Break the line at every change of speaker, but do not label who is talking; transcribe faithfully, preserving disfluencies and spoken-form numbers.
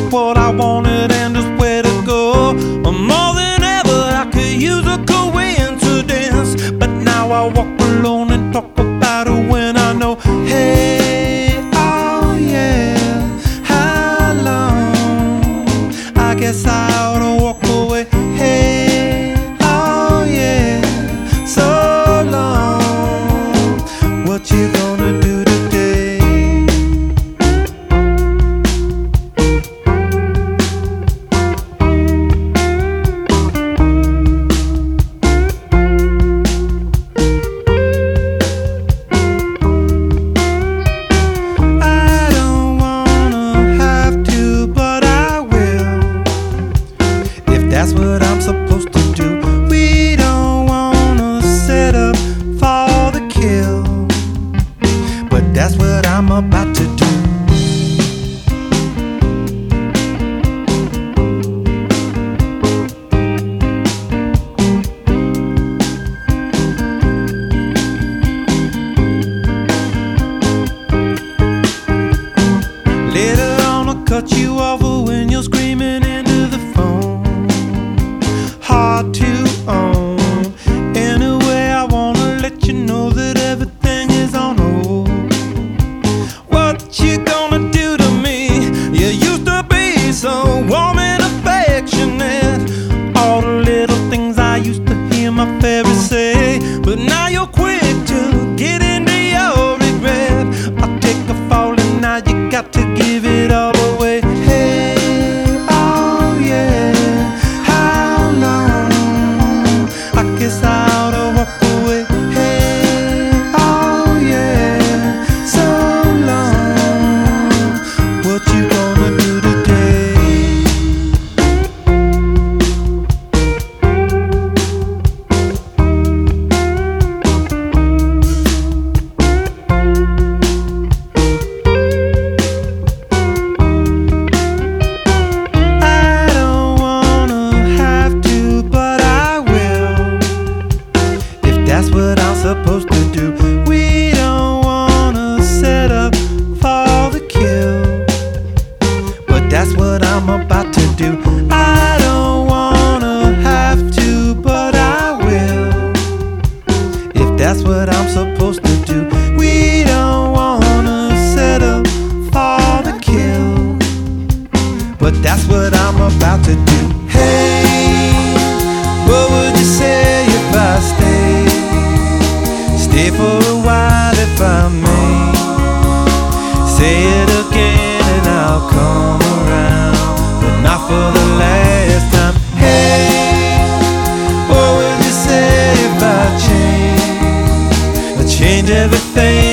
what I wanted and just where to go. More than ever I could use a coincidence, but now I walk alone and talk about it when I know, hey, oh yeah, how long? I guess I ought to walk away. Hey, oh yeah, so long. What you gonna do today? That's what I'm supposed to do. We don't wanna set up for the kill, but that's what I'm about to do. Later on I'll cut you off when you're screaming into the phone. Hard to own. Anyway, I wanna let you know that everything is on hold. What you gonna do to me? You used to be so warm and affectionate. All the little things I used to hear my parents say, but now you're quick to get into your regret. I'll take a fall and now you got to give it all away. Hey, oh yeah, how long? I guess I ought to walk away. Hey, oh yeah, so long. What you gonna do today? I don't wanna have to, but I will, if that's what I'm supposed to do. We don't wanna set up for the kill, but that's what I'm about to do. I don't wanna have to, but I will, if that's what I'm supposed to do. We don't wanna set up for the kill, but that's what I'm about to do. Hey, what would you say if I stay? Stay for a while if I may. Say it again and I'll come around, but not for the last time. Hey, what would you say if I change? I change everything